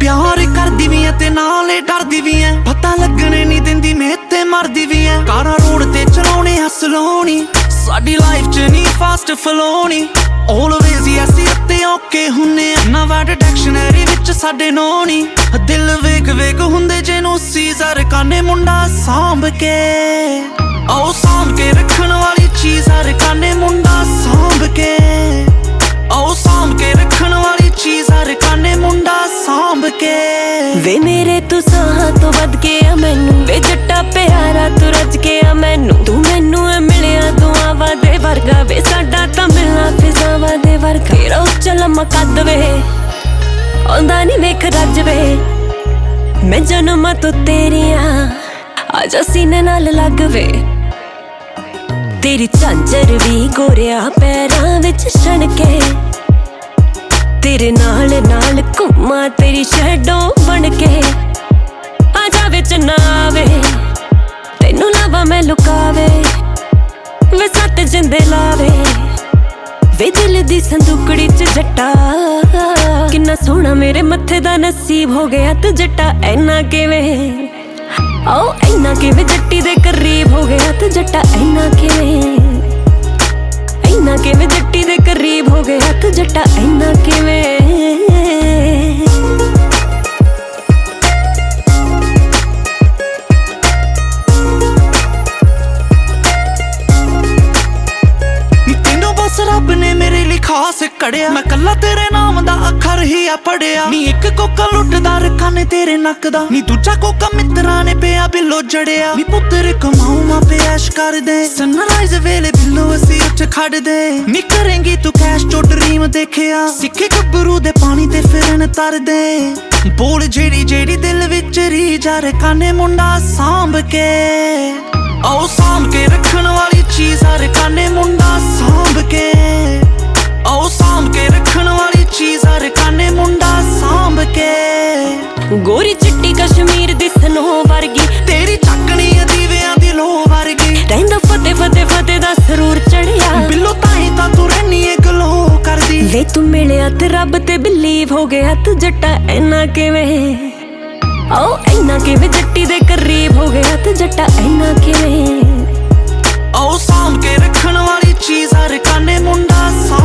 प्यार करदी भी है ते नाले डरदी भी है, पता लगने नहीं दिंदी मेते मरदी भी है। कारा रोड ते चलाउने हसलोनी, साडी लाइफ च नहीं फास्ट फलोनी। ऑलवेज ही ऐसी अते औके हुन्ने ना वर्ड डिक्शनरी विच साडे नोनी। दिल वेख वेख हुंदे जेनू सीजर काने मुंडा सांभ के, आओ सांभ के रखण वाली चीज हर काने मुंडा सांभ के, आओ सांभ के रखण वाली चीज हर काने मुंडा सांभ के। वे मेरे तू साहां तो वध के आ मैनू, वे जट्टा प्यारा तू रज के आ मैनू। तू मैनू मिलिया दुआवां दे वर्गा, वे साडा तां मिलना फिजावां दे वर्गा। तेरा उच्चा लम्मा कद वे आउंदा नी वेख रज वे, मैं जन्मां तो तेरियां आजा सीने नाल लग वे। तेरी झांझर भी गोरिया पैरां विच छणके, तेरे नाल नाल घुम्मा तेरी शैडो बन के। आजा विच ना आवे तेनू लावा मैं लुकावे, वे सत जिंदे लावे वे दिल दी संदूकड़ी च जट्टा। किन्ना सोहना मेरे मत्थे दा नसीब हो गया तू जट्टा, ऐना किवें आओ ऐना किवें जट्टी दे करीब हो गया तू जट्टा। ऐना किवें ऐना किवें जट्टी दे करीब हो गया तू जट्टा। ऐना किवें रब ने मेरे लिए खास कड़िया, मैं कला तेरे नाम दा अखर ही आ पढ़िया। नी एक कोका लुटदा रखा ने तेरे नक दा, नी दूजा कोका मित्रा ने पिया बिलो जड़िया। नी पुत्तर कमाऊ मां पे ऐश कर दे, सनराइज वेले बिलो असी उठ खड़ दे। नी करेंगी तू कैश चो ड्रीम देखिया, सिक्के गब्बरू दे पानी ते फिरन तर दे। बोल जेड़ी जेड़ी दिल विच री जा रखा ने मुंडा सांभ के, आओ सांभ के रखण वाली चीज हर काने मुंडा सांभ के, आओ सांभ के रखण वाली चीज हर काने मुंडा सांभ के। गोरी चिट्टी कश्मीर दी सनो वर्गी, तेरी चकनी दीवियां दी लो वर्गी। रहिंदा फते फते फते दा सरूर चढ़िया, बिल्लो ताही तां तू रहनी है गलो करदी। वे तू मिलिया ते रब ते बिलीव हो गया तू जट्टा। ऐना किवें आओ ऐना किवें जट्टी दे करीब हो गया तू जट्टा। ऐना किवें आओ सांभ के रखण वाली चीज हर काने मुंडा